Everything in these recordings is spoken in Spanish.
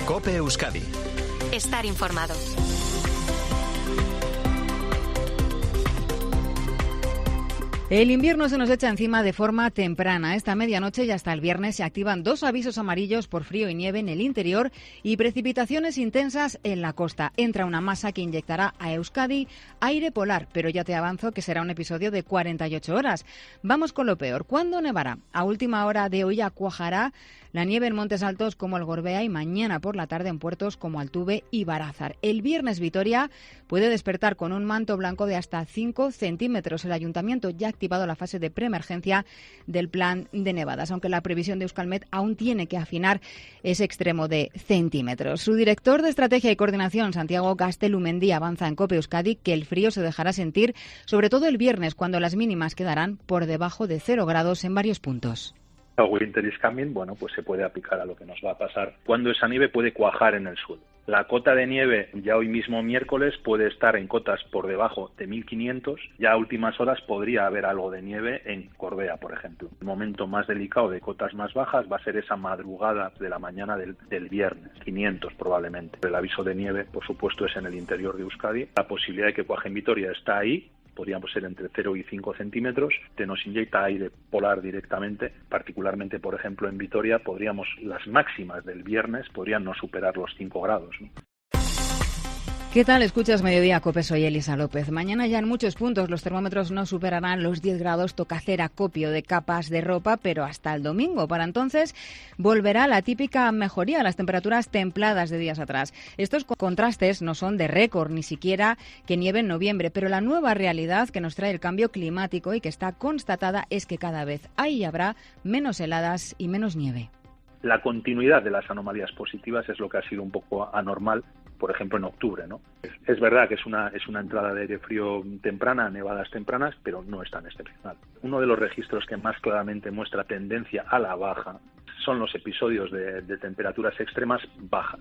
COPE Euskadi. Estar informado. El invierno se nos echa encima de forma temprana. Esta medianoche y hasta el viernes se activan 2 avisos amarillos por frío y nieve en el interior y precipitaciones intensas en la costa. Entra una masa que inyectará a Euskadi aire polar, pero ya te avanzo que será un episodio de 48 horas. Vamos con lo peor. ¿Cuándo nevará? A última hora de hoy ya cuajará la nieve en montes altos como el Gorbea y mañana por la tarde en puertos como Altuve y Barázar. El viernes Vitoria puede despertar con un manto blanco de hasta 5 centímetros. El ayuntamiento ya ha activado la fase de preemergencia del plan de nevadas, aunque la previsión de Euskalmet aún tiene que afinar ese extremo de centímetros. Su director de Estrategia y Coordinación, Santiago Gaztelumendi, avanza en COPE Euskadi que el frío se dejará sentir, sobre todo el viernes, cuando las mínimas quedarán por debajo de 0 grados en varios puntos. Winter is coming, pues se puede aplicar a lo que nos va a pasar cuando esa nieve puede cuajar en el suelo. La cota de nieve ya hoy mismo miércoles puede estar en cotas por debajo de 1500, ya a últimas horas podría haber algo de nieve en Gorbea, por ejemplo. El momento más delicado de cotas más bajas va a ser esa madrugada de la mañana del viernes, 500 probablemente. El aviso de nieve, por supuesto, es en el interior de Euskadi. La posibilidad de que cuaje en Vitoria está ahí. Podríamos ser entre 0 y 5 centímetros, que nos inyecta aire polar directamente, particularmente, por ejemplo, en Vitoria, las máximas del viernes podrían no superar los 5 grados, ¿no? ¿Qué tal? Escuchas Mediodía COPE, soy Elisa López. Mañana ya en muchos puntos los termómetros no superarán los 10 grados, toca hacer acopio de capas de ropa, pero hasta el domingo. Para entonces volverá la típica mejoría, las temperaturas templadas de días atrás. Estos contrastes no son de récord, ni siquiera que nieve en noviembre, pero la nueva realidad que nos trae el cambio climático y que está constatada es que cada vez hay y habrá menos heladas y menos nieve. La continuidad de las anomalías positivas es lo que ha sido un poco anormal, por ejemplo, en octubre, ¿no? Es verdad que es una entrada de aire frío temprana, nevadas tempranas, pero no es tan excepcional. Uno de los registros que más claramente muestra tendencia a la baja son los episodios de temperaturas extremas bajas,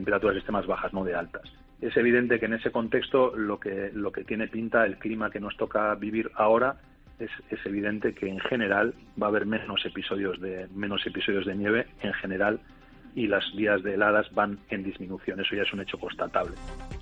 no de altas. Es evidente que en ese contexto lo que tiene pinta el clima que nos toca vivir ahora es evidente que en general va a haber menos episodios de nieve en general y las días de heladas van en disminución. Eso ya es un hecho constatable.